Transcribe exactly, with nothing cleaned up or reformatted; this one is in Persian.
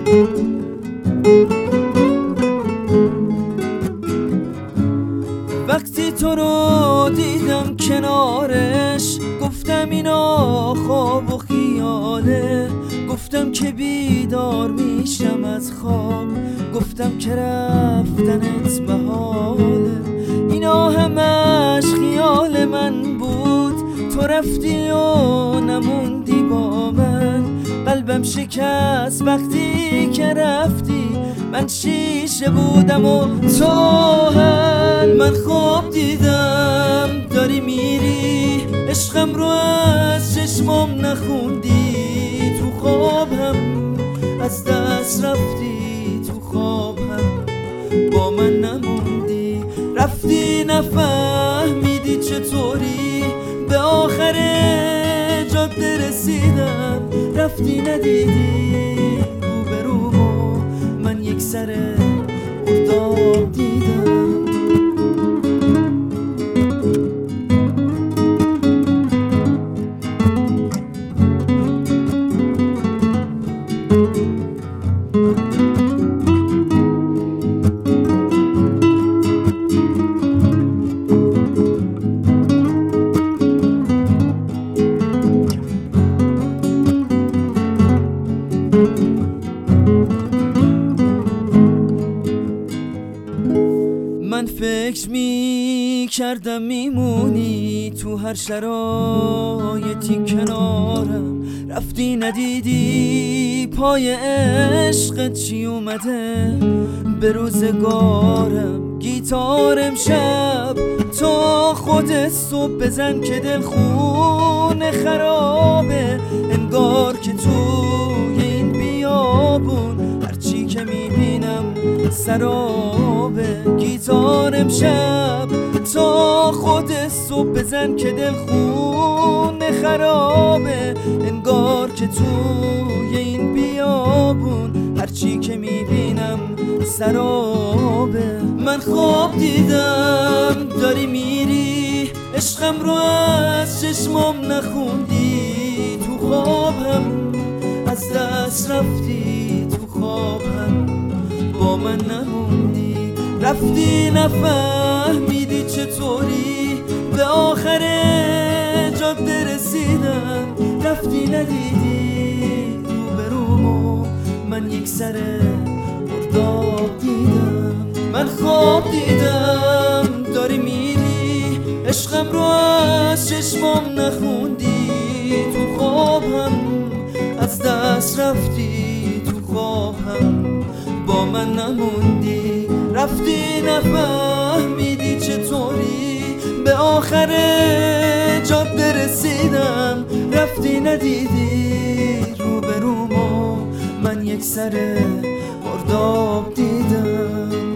وقتی تو رو دیدم کنارش گفتم اینا خواب و خیاله، گفتم که بیدار میشم از خواب، گفتم که رفتنت محاله، اینا همش خیال من بود، تو رفتی و نموندی با من، قلبم شکست وقتی که رفتی، من شیشه بودم و تو هم. من خواب دیدم داری میری، عشقم رو از چشمام نخوندی، تو خواب هم از دست رفتی، تو خواب هم با من نموندی، رفتی نفهمیدی چطوری به آخر جاده رسیدم، رفتی ندیدی روبرومو من یک سر ارداب دیدم. من فکر می کردم میمونی تو هر شرایطی کنارم، رفتی ندیدی پای عشقت چی اومده به روزگارم، گیتار امشب تو خودت صبح بزن که دل خونه خرابه، انگار که توی این بیابون هرچی که میبینم سرابه، گیتار امشب تا خود صبح بزن که دل خونه خرابه، انگار که توی این بیابون هرچی که میبینم سرابه. من خواب دیدم داری میری، عشقم رو از چشمام نخوندی، تو خواب هم از دست رفتی، تو خواب هم با من نموندی، رفتی نفهمیدی چطوری به آخر جاده رسیدم، رفتی ندیدی روبرومو من یک سر ارداب دیدم. من خواب دیدم داری میری، عشقم رو از چشمام نخوندی، تو خواب هم از دست رفتی، تو خواب هم با من نموندی، رفتی نفهمیدی چطوری به آخر جاده رسیدم، رفتی ندیدی روبرومو من یک سر ارداب دیدم.